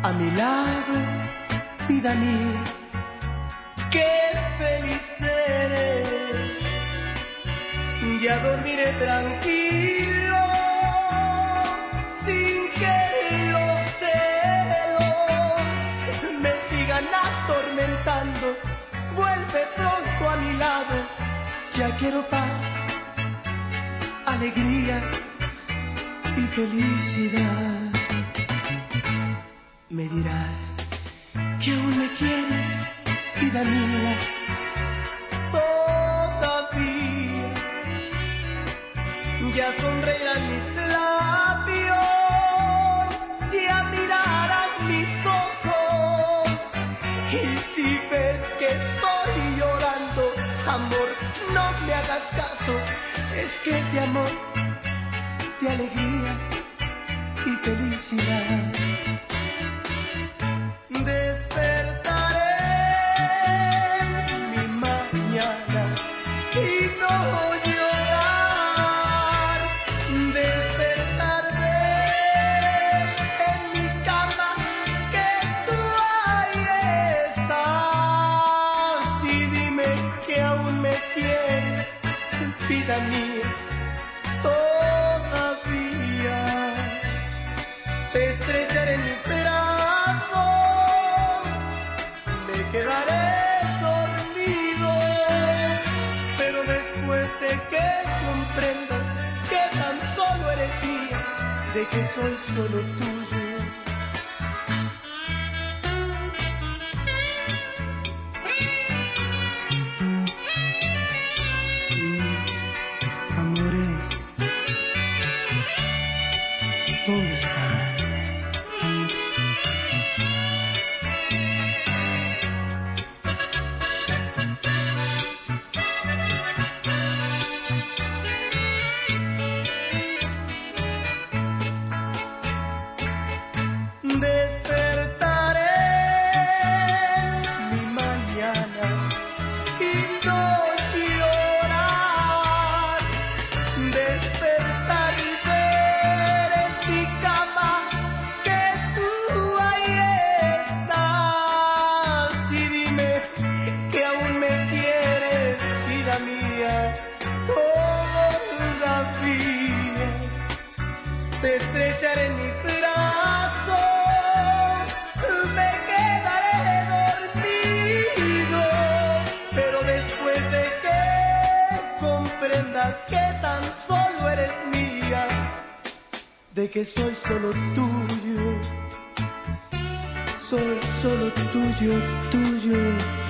a mi lado, vida mía, qué feliz seré. Ya dormiré tranquilo, sin que los celos me sigan atormentando. Vuelve pronto a mi lado, ya quiero paz, alegría y felicidad. Me dirás que aún me quieres, vida mía, todavía. Ya sonreirán mis labios, ya mirarás mis ojos. Y si ves que estoy llorando, amor, no me hagas caso. Es que de amor, de alegría y felicidad despertaré mi mañana y no llorar. Despertaré en mi cama que tú ahí estás. Y dime que aún me quieres, vida mía, todavía. Te estrecharé en mis brazos, me quedaré dormido, pero después de que comprendas que tan solo eres mía, de que soy solo tuyo. Amores, ¿dónde están? Despertaré mi mañana y no llorar. Despertar y ver en mi cama que tú ahí estás. Y dime que aún me quieres, vida mía, todavía. Te estrecharé en mis brazos, me quedaré dormido, pero después de que comprendas que tan solo eres mía, de que soy solo tuyo, soy solo tuyo, tuyo.